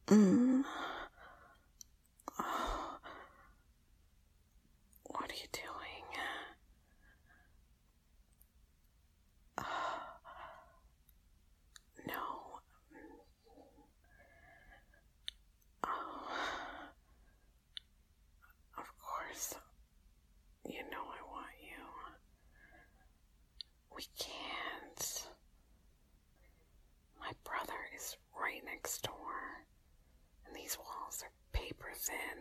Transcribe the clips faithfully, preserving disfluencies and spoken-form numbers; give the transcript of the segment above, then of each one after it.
Mm. Oh. What are you doing? Oh. No. Oh. Of course. You know I want you. We can't. My brother is right next door. And these walls are paper thin.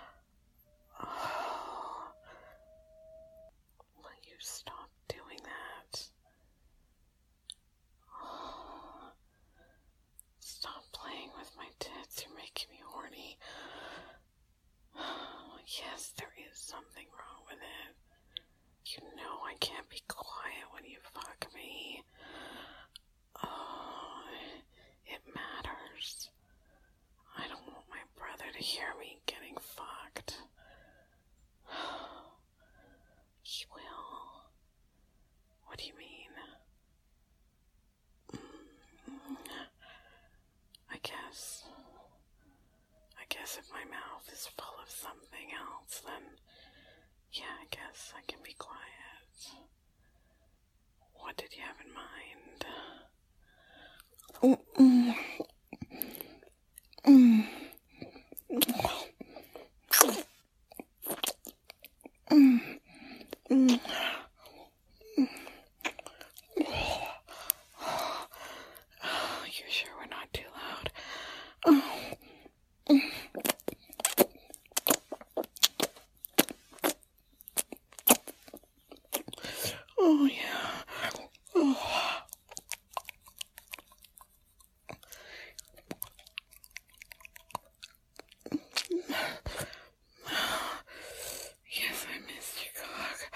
Oh. Will you stop doing that? Oh. Stop playing with my tits. You're making me horny. Yes, there is something wrong with it. You know I can't be quiet when you fuck me. Oh, it matters. I don't want my brother to hear me getting fucked. He will. What do you mean? I guess. I guess if my mouth is full of something else, then yeah, I guess I can be quiet. What did you have in mind? Mm-mm. Mm. Mm. Mm. Oh, you sure we're not too loud? Oh. Mm. Oh, yeah. Oh. Yes, I missed your cock.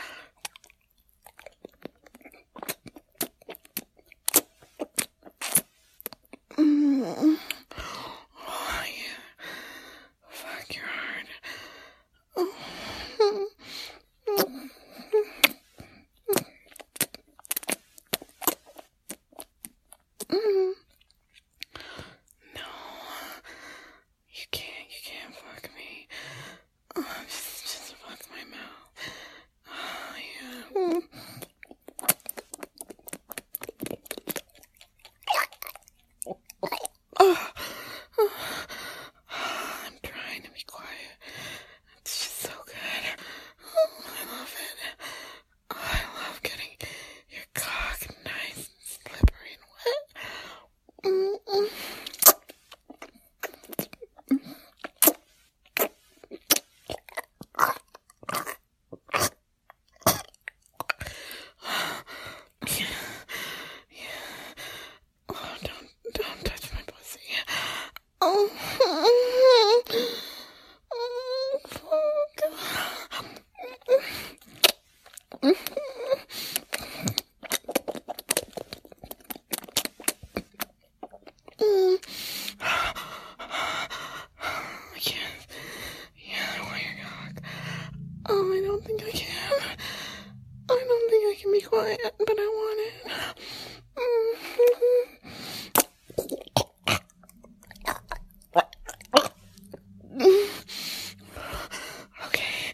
Mm. Oh, yeah. Fuck, you're hard. Oh. Mm. No. You can't, you can't fuck me. Oh, just, just fuck my mouth. Oh, yeah. Mm. Oh. Oh. I'm trying to be quiet. It's just so good. Oh, I love it. Oh, I love getting your cock nice and slippery and wet. Mm-mm. Yeah. Yeah. Oh, don't, don't touch my pussy. Oh. Oh, fuck. Mm. Yes. Yeah, I want your cock. Oh, I don't think I can. I don't think I can be quiet, but I want it. Okay.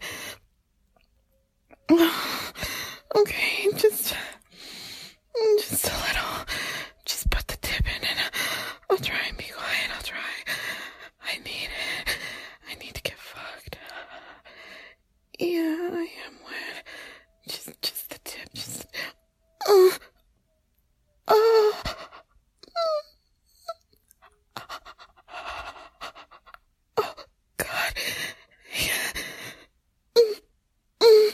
Okay, just, just a little. Just put the tip in and I'll try and be quiet. I'll try. I need it. I need to get fucked. Yeah, I am wet. Just, just the tip. Just. Uh, uh, oh, God. Yeah. Mm, mm.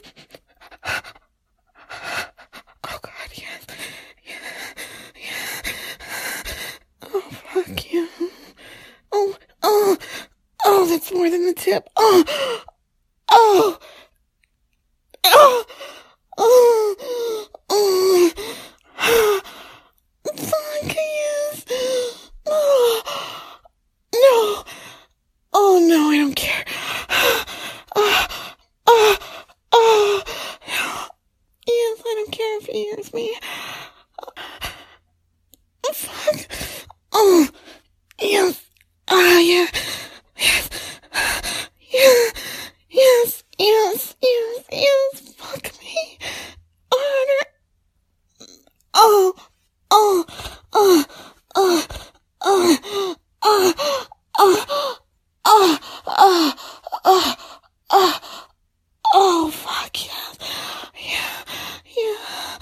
Oh, God, yes. Yeah. Yeah. Oh, fuck you. Oh, oh, oh, that's more than the tip. Oh, oh, oh, oh, oh, fuck yes. Oh, no, oh, no, I don't care. Oh, oh, oh, no. Yes, I don't care if he hears me. Oh, fuck. Oh, yes. Ah, yeah. Yes. Yeah. Yes. Yes. Yes. Yes. Fuck me. Harder. Oh. Oh. Oh. Oh. Oh. Oh. Oh. Oh. Oh. Oh. Oh. Oh. Fuck yes. Yeah. Yeah.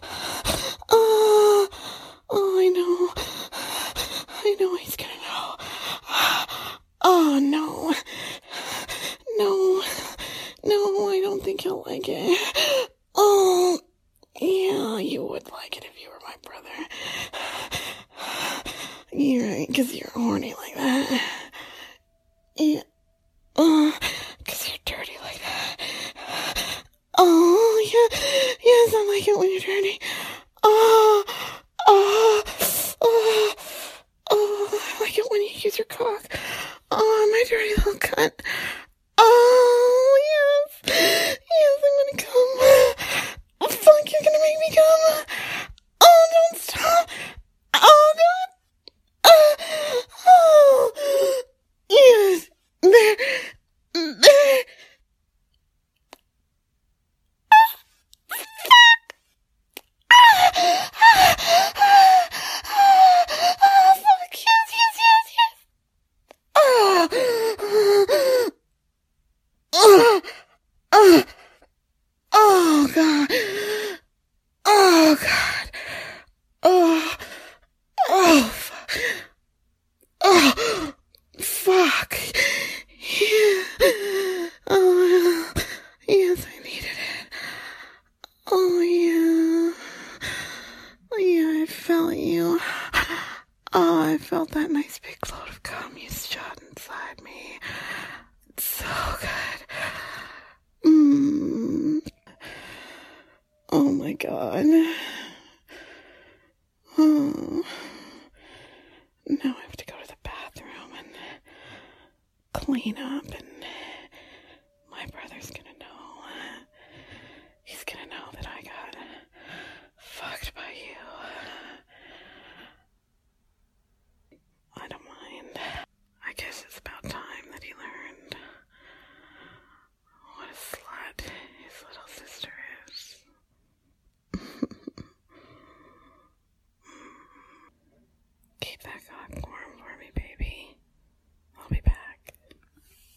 Oh. Oh, I know. I know he's gonna know. Oh, no. No. No, I don't think he'll like it. Oh, yeah, you would like it if you were my brother. You're right, because you're horny like that. Yeah. Oh, because you're dirty like that. Oh, yeah. Yes, I like it when you're dirty. Oh, oh, oh, oh, I like it when you use your cock. Oh, my dirty little cunt. Oh, yes. Yes, I'm gonna come. Oh, fuck, you're gonna make me come. Oh, don't stop. Oh, God. Oh, oh. Yes. There. There. Oh, fuck, yes, yes, yes, yes. Oh, oh, oh, oh, God. Oh, God. Oh, oh, fuck. Oh, fuck. Yeah. Oh, yes, I needed it. Oh, yeah. Yeah, I felt you. Oh, I felt that nice big load of cum you shot inside me. It's so good. Mm. Oh my God. Oh. Now I have to go to the bathroom and clean up and